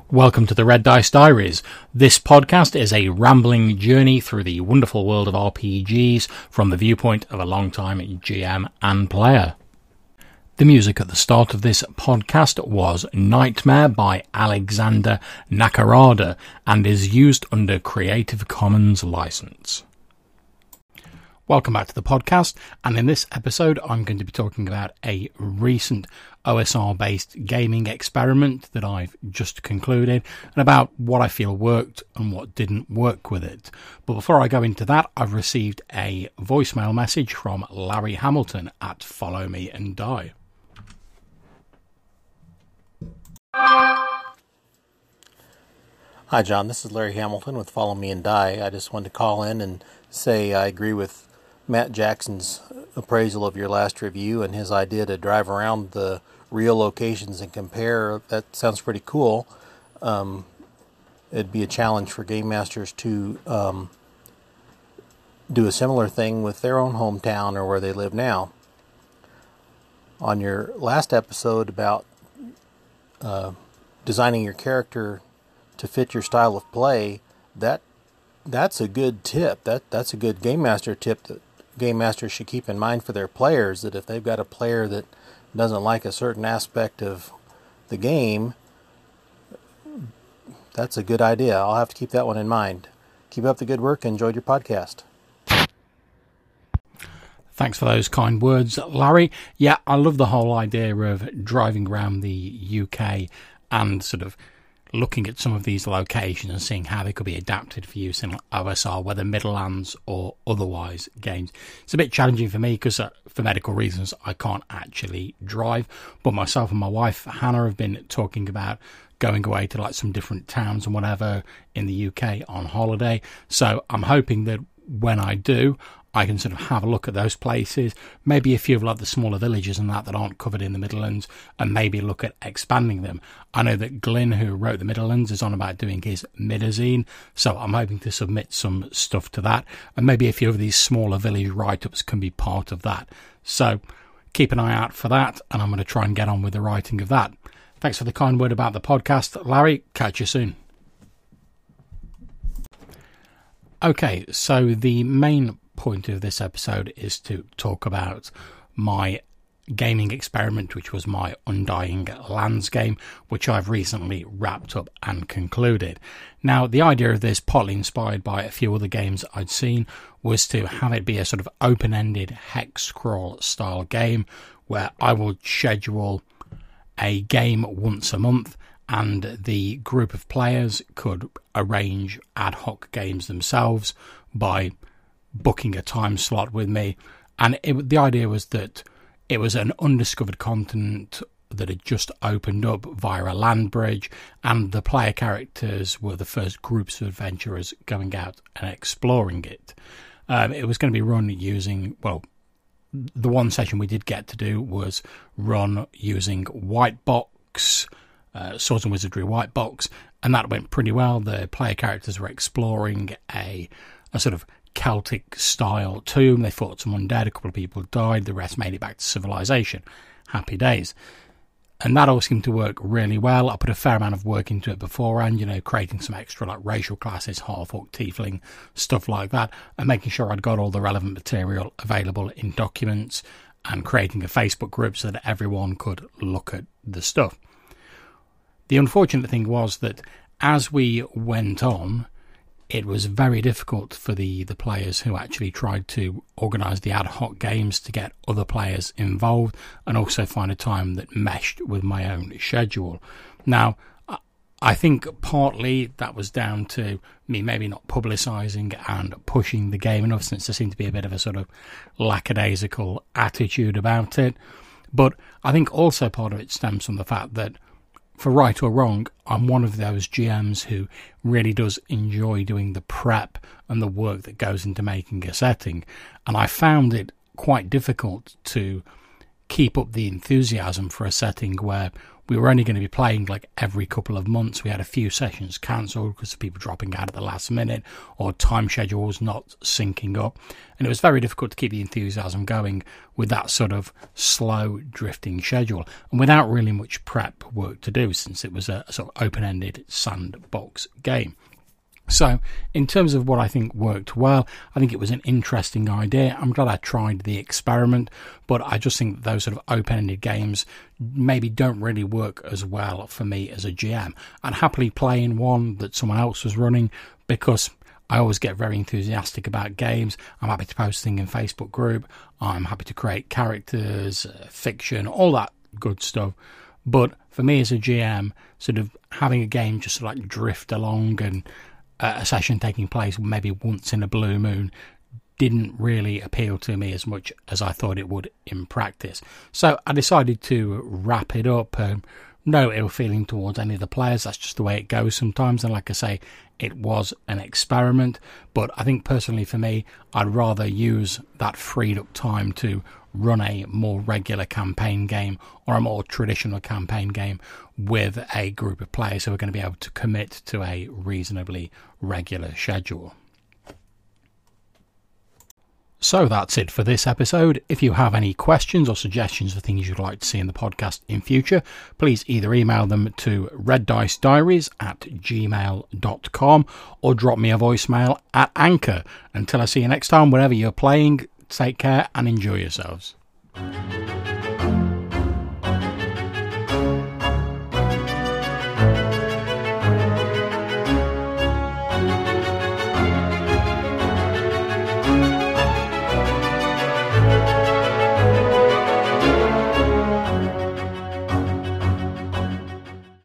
Welcome to the Red Dice Diaries. This podcast is a rambling journey through the wonderful world of RPGs from the viewpoint of a long-time GM and player. The music at the start of this podcast was Nightmare by Alexander Nakarada and is used under Creative Commons license. Welcome back to the podcast, and in this episode I'm going to be talking about a recent OSR-based gaming experiment that I've just concluded, and about what I feel worked and what didn't work with it. But before I go into that, I've received a voicemail message from Larry Hamilton at Follow Me and Die. Hi John, this is Larry Hamilton with Follow Me and Die. I just wanted to call in and say I agree with Matt Jackson's appraisal of your last review and his idea to drive around the real locations and compare. That sounds pretty cool. It'd be a challenge for game masters to do a similar thing with their own hometown or where they live now. On your last episode about designing your character to fit your style of play, that's a good tip. That's a good game master tip that game masters should keep in mind for their players, that if they've got a player that doesn't like a certain aspect of the game, that's a good idea. I'll have to keep that one in mind. Keep up the good work. Enjoyed your podcast. Thanks for those kind words, Larry. Yeah, I love the whole idea of driving around the UK and sort of looking at some of these locations and seeing how they could be adapted for use in OSR, whether Middlelands or otherwise games. It's a bit challenging for me because for medical reasons I can't actually drive, but myself and my wife Hannah have been talking about going away to like some different towns and whatever in the UK on holiday. So I'm hoping that when I do, I can sort of have a look at those places, maybe a few of like the smaller villages and that aren't covered in the Midlands, and maybe look at expanding them. I know that Glyn, who wrote the Midlands, is on about doing his Midazine, so I'm hoping to submit some stuff to that, and maybe a few of these smaller village write-ups can be part of that. So keep an eye out for that, and I'm going to try and get on with the writing of that. Thanks for the kind word about the podcast, Larry. Catch you soon. Okay, so the main point of this episode is to talk about my gaming experiment, which was my Undying Lands game, which I've recently wrapped up and concluded. Now, the idea of this, partly inspired by a few other games I'd seen, was to have it be a sort of open-ended hex scroll style game where I would schedule a game once a month and the group of players could arrange ad hoc games themselves by booking a time slot with me. And the idea was that it was an undiscovered continent that had just opened up via a land bridge, and the player characters were the first groups of adventurers going out and exploring it. It was going to be run using, well, the one session we did get to do was run using White Box, Swords and Wizardry White Box, and that went pretty well. The player characters were exploring a sort of Celtic style tomb. They fought some undead, a couple of people died, the rest made it back to civilization. Happy days. And that all seemed to work really well. I put a fair amount of work into it beforehand, creating some extra like racial classes, half-orc, tiefling, stuff like that, and making sure I'd got all the relevant material available in documents and creating a Facebook group so that everyone could look at the stuff. The unfortunate thing was that as we went on, it was very difficult for the players who actually tried to organise the ad hoc games to get other players involved and also find a time that meshed with my own schedule. Now, I think partly that was down to me maybe not publicising and pushing the game enough, since there seemed to be a bit of a sort of lackadaisical attitude about it. But I think also part of it stems from the fact that, for right or wrong, I'm one of those GMs who really does enjoy doing the prep and the work that goes into making a setting. And I found it quite difficult to keep up the enthusiasm for a setting where we were only going to be playing like every couple of months. We had a few sessions cancelled because of people dropping out at the last minute or time schedules not syncing up. And it was very difficult to keep the enthusiasm going with that sort of slow drifting schedule and without really much prep work to do, since it was a sort of open-ended sandbox game. So in terms of what I think worked well, I think it was an interesting idea. I'm glad I tried the experiment, but I just think that those sort of open-ended games maybe don't really work as well for me as a GM. I'd happily play in one that someone else was running because I always get very enthusiastic about games. I'm happy to post things in Facebook group. I'm happy to create characters, fiction, all that good stuff. But for me as a GM, sort of having a game just sort of like drift along and a session taking place maybe once in a blue moon didn't really appeal to me as much as I thought it would in practice. So I decided to wrap it up. No ill feeling towards any of the players. That's just the way it goes sometimes. And like I say, it was an experiment. But I think personally for me, I'd rather use that freed up time to run a more regular campaign game or a more traditional campaign game with a group of players who are going to be able to commit to a reasonably regular schedule. So that's it for this episode. If you have any questions or suggestions for things you'd like to see in the podcast in future, please either email them to reddicediaries@gmail.com or drop me a voicemail at Anchor. Until I see you next time, wherever you're playing, take care and enjoy yourselves.